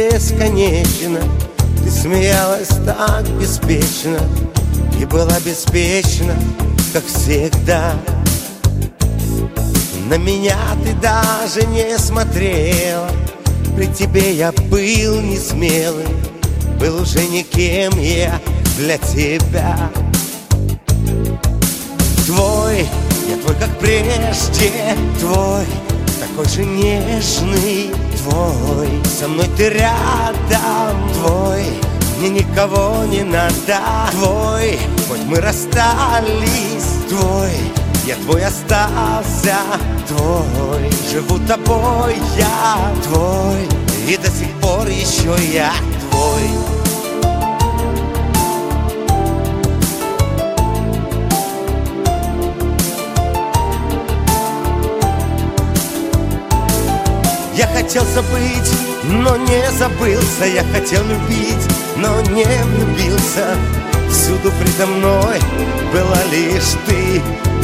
бесконечно. Ты смеялась так беспечно и была беспечна, как всегда. На меня ты даже не смотрела, при тебе я был не смелый, был уже никем я для тебя. Твой, я твой, как прежде, твой, такой же нежный, твой. Со мной ты рядом, твой, мне никого не надо, твой. Хоть мы расстались, твой, я твой остался, твой. Живу тобой, я твой, и до сих пор еще я твой. Я хотел забыть, но не забылся. Я хотел любить, но не влюбился. Всюду предо мной была лишь ты.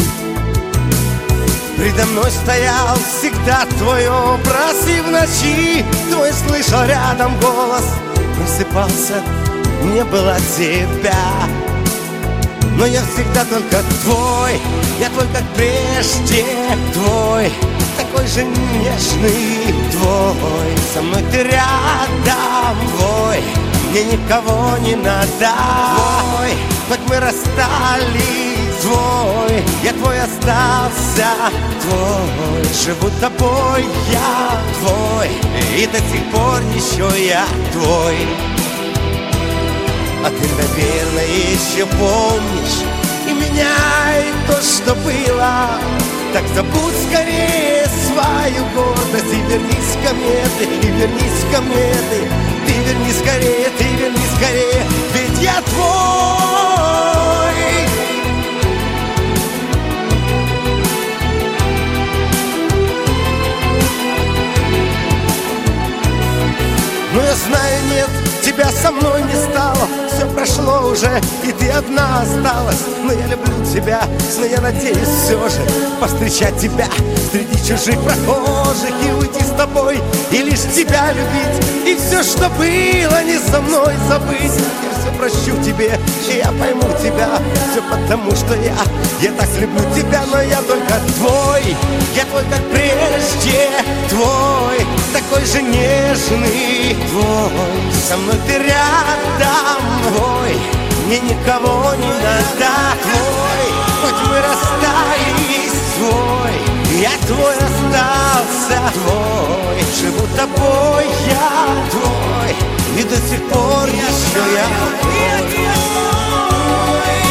Предо мной стоял всегда твой образ, и в ночи твой слышал рядом голос. Просыпался, не было тебя, но я всегда только твой. Я твой, как прежде, твой, такой же нежный, твой. Со мной ты рядом, твой, мне никого не надо, твой. Хоть мы расстались, твой, я твой остался, твой. Живу тобой, я твой, и до сих пор еще я твой. А ты, наверное, еще помнишь и меня, и то, что было. Так забудь скорее свою гордость и вернись ко мне ты, и вернись ко мне ты. Ты вернись скорее, ты вернись скорее, ведь я твой. Но я знаю, нет, тебя со мной не стало. Все прошло уже, и ты одна осталась. Но я люблю тебя, но я надеюсь все же повстречать тебя среди чужих прохожих и уйти с тобой, и лишь тебя любить, и все, что было, не со мной забыть. Я все прощу тебе, и я пойму тебя. Все потому, что я так люблю тебя, но я только твой. Я твой, как прежде, твой, такой же нежный, твой. Со мной ты рядом, твой, мне никого не надо, твой. Хоть мы расстались, твой, я твой остался, твой. Живу тобой, я твой, и до сих пор еще я твой.